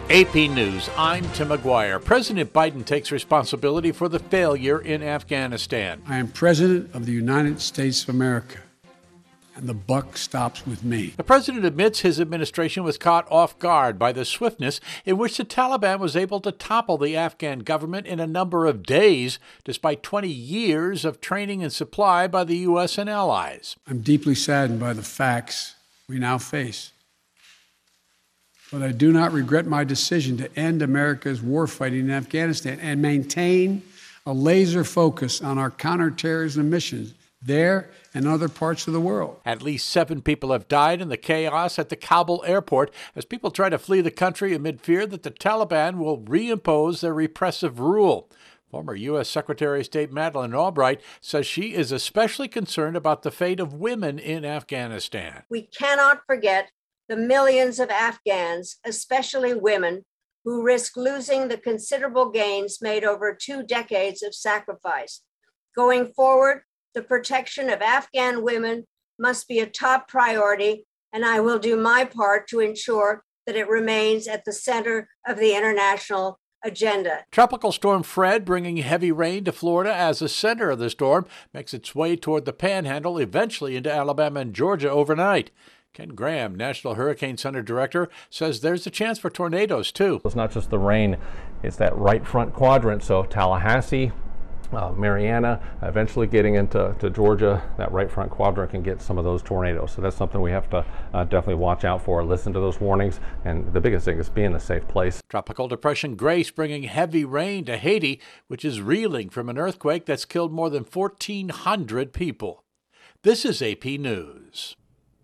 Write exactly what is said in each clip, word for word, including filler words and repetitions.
A P News, I'm Tim McGuire. President Biden takes responsibility for the failure in Afghanistan. I am President of the United States of America, and the buck stops with me. The president admits his administration was caught off guard by the swiftness in which the Taliban was able to topple the Afghan government in a number of days, despite twenty years of training and supply by the U S and allies. I'm deeply saddened by the facts we now face. But I do not regret my decision to end America's warfighting in Afghanistan and maintain a laser focus on our counterterrorism missions there and other parts of the world. At least seven people have died in the chaos at the Kabul airport as people try to flee the country amid fear that the Taliban will reimpose their repressive rule. Former U S Secretary of State Madeleine Albright says she is especially concerned about the fate of women in Afghanistan. We cannot forget the millions of Afghans, especially women, who risk losing the considerable gains made over two decades of sacrifice. Going forward, the protection of Afghan women must be a top priority, and I will do my part to ensure that it remains at the center of the international agenda. Tropical Storm Fred, bringing heavy rain to Florida as the center of the storm, makes its way toward the Panhandle, eventually into Alabama and Georgia overnight. Ken Graham, National Hurricane Center Director, says there's a chance for tornadoes, too. It's not just the rain, it's that right front quadrant. So Tallahassee, uh, Mariana, eventually getting into to Georgia, that right front quadrant can get some of those tornadoes. So that's something we have to uh, definitely watch out for, listen to those warnings. And the biggest thing is be in a safe place. Tropical Depression Grace bringing heavy rain to Haiti, which is reeling from an earthquake that's killed more than fourteen hundred people. This is A P News.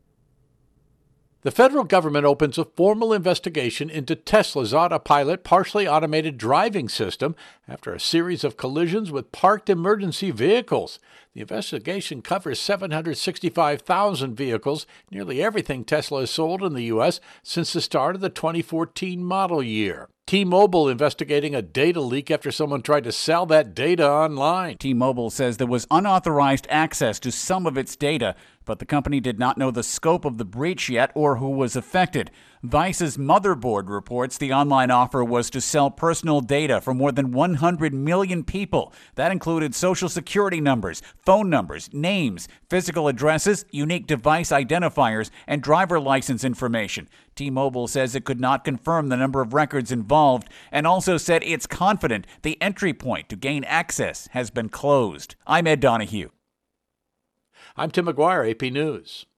The federal government opens a formal investigation into Tesla's Autopilot partially automated driving system after a series of collisions with parked emergency vehicles. The investigation covers seven hundred sixty-five thousand vehicles, nearly everything Tesla has sold in the U S since the start of the twenty fourteen model year. T-Mobile investigating a data leak after someone tried to sell that data online. T-Mobile says there was unauthorized access to some of its data, but the company did not know the scope of the breach yet or who was affected. Vice's Motherboard reports the online offer was to sell personal data for more than one hundred million people. That included social security numbers, phone numbers, names, physical addresses, unique device identifiers, and driver license information. T-Mobile says it could not confirm the number of records involved and also said it's confident the entry point to gain access has been closed. I'm Ed Donahue. I'm Tim McGuire, A P News.